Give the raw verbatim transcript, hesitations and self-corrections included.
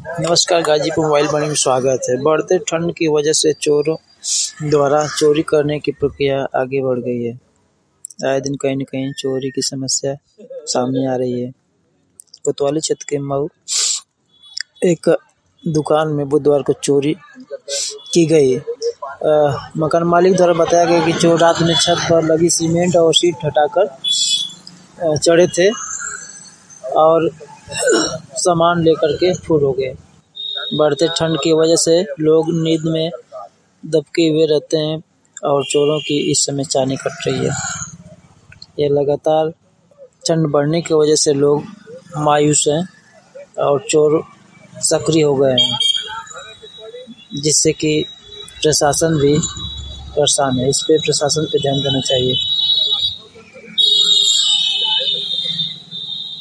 नमस्कार, गाजीपुर मोबाइल मंडी में स्वागत है। बढ़ते ठंड की वजह से चोरों द्वारा चोरी करने की प्रक्रिया आगे बढ़ गई है। आए दिन कहीं न कहीं चोरी की समस्या सामने आ रही है। कोतवाली क्षेत्र के मऊ एक दुकान में बुधवार को चोरी की गई। अ, मकान मालिक द्वारा बताया गया कि चोर रात में छत पर लगी सीमेंट और शीट हटाकर अ, चढ़े थे और सामान लेकर के फुर हो गए। बढ़ते ठंड की वजह से लोग नींद में दबके हुए रहते हैं और चोरों की इस समय चानी कट रही है। ये लगातार ठंड बढ़ने की वजह से लोग मायूस हैं और चोर सक्रिय हो गए हैं, जिससे कि प्रशासन भी परेशान है। इस पे प्रशासन पे ध्यान देना चाहिए।